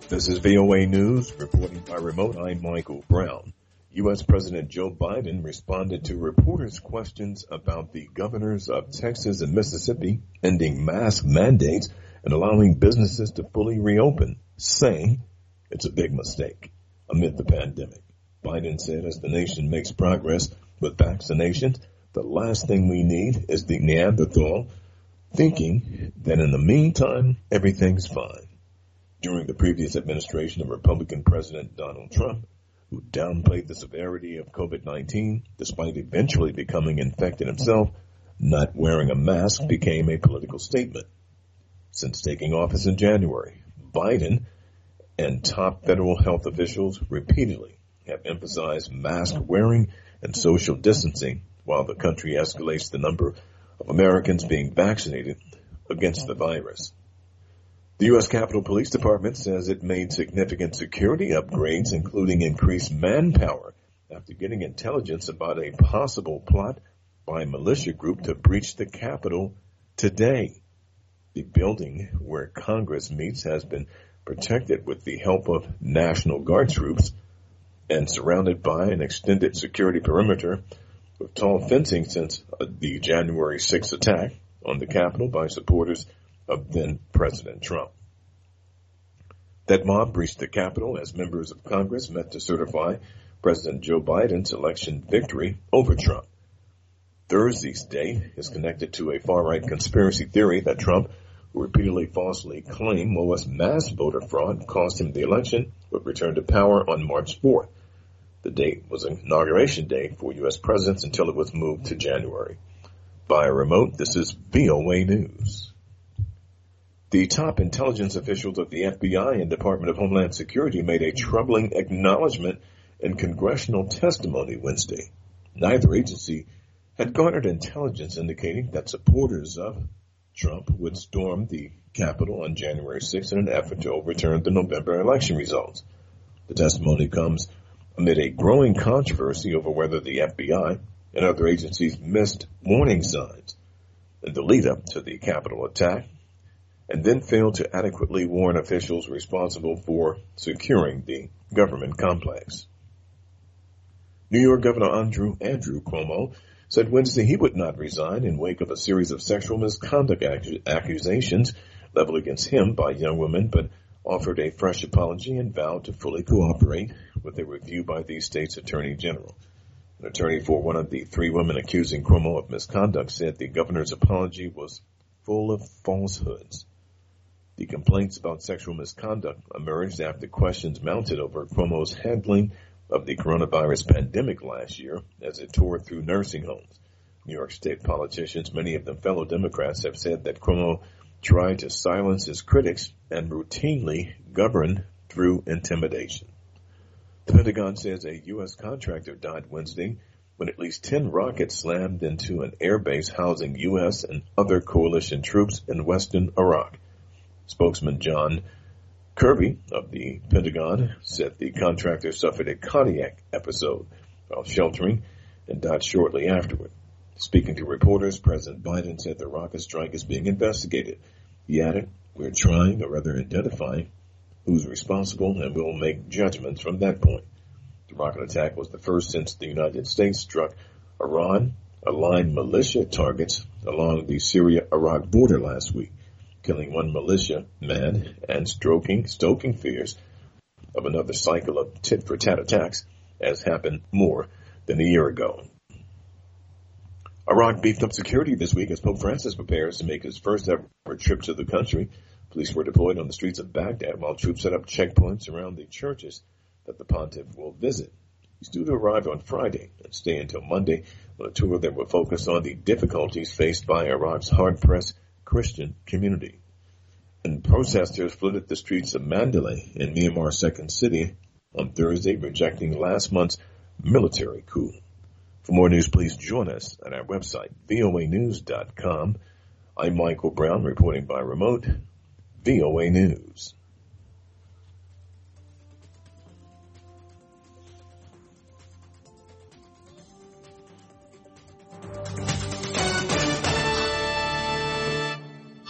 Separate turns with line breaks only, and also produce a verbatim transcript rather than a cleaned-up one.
This is V O A News, reporting by remote. I'm Michael Brown. U S. President Joe Biden responded to reporters' questions about the governors of Texas and Mississippi ending mask mandates and allowing businesses to fully reopen, saying it's a big mistake amid the pandemic. Biden said as the nation makes progress with vaccinations, the last thing we need is the Neanderthal thinking that in the meantime, everything's fine. During the previous administration of Republican President Donald Trump, who downplayed the severity of COVID nineteen despite eventually becoming infected himself, not wearing a mask became a political statement. Since taking office in January, Biden and top federal health officials repeatedly have emphasized mask wearing and social distancing while the country escalates the number of Americans being vaccinated against the virus. The U S. Capitol Police Department says it made significant security upgrades, including increased manpower, after getting intelligence about a possible plot by a militia group to breach the Capitol today. The building where Congress meets has been protected with the help of National Guard troops and surrounded by an extended security perimeter with tall fencing since the January sixth attack on the Capitol by supporters of then-President Trump. That mob breached the Capitol as members of Congress met to certify President Joe Biden's election victory over Trump. Thursday's day is connected to a far-right conspiracy theory that Trump, who repeatedly falsely claimed was mass voter fraud, cost him the election, but returned to power on March fourth. The date was inauguration day for U S presidents until it was moved to January. By remote, this is V O A News. The top intelligence officials of the F B I and Department of Homeland Security made a troubling acknowledgement in congressional testimony Wednesday. Neither agency had garnered intelligence indicating that supporters of Trump would storm the Capitol on January sixth in an effort to overturn the November election results. The testimony comes amid a growing controversy over whether the F B I and other agencies missed warning signs in the lead-up to the Capitol attack and then failed to adequately warn officials responsible for securing the government complex. New York Governor Andrew, Andrew Cuomo said Wednesday he would not resign in wake of a series of sexual misconduct ac- accusations leveled against him by young women, but offered a fresh apology and vowed to fully cooperate with a review by the state's attorney general. An attorney for one of the three women accusing Cuomo of misconduct said the governor's apology was full of falsehoods. The complaints about sexual misconduct emerged after questions mounted over Cuomo's handling of the coronavirus pandemic last year as it tore through nursing homes. New York State politicians, many of them fellow Democrats, have said that Cuomo tried to silence his critics and routinely govern through intimidation. The Pentagon says a U S contractor died Wednesday when at least ten rockets slammed into an airbase housing U S and other coalition troops in western Iraq. Spokesman John Kirby of the Pentagon said the contractor suffered a cardiac episode while sheltering and died shortly afterward. Speaking to reporters, President Biden said the rocket strike is being investigated. He added, "We're trying, or rather identifying, who's responsible, and we'll make judgments from that point." The rocket attack was the first since the United States struck Iran-aligned militia targets along the Syria-Iraq border last week, killing one militia man and stroking, stoking fears of another cycle of tit-for-tat attacks, as happened more than a year ago. Iraq beefed up security this week as Pope Francis prepares to make his first ever trip to the country. Police were deployed on the streets of Baghdad while troops set up checkpoints around the churches that the pontiff will visit. He's due to arrive on Friday and stay until Monday on a tour that will focus on the difficulties faced by Iraq's hard-pressed Christian community. And protesters flooded the streets of Mandalay in Myanmar's second city on Thursday, rejecting last month's military coup. For more news, please join us at our website, V O A news dot com. I'm Michael Brown, reporting by remote, V O A News.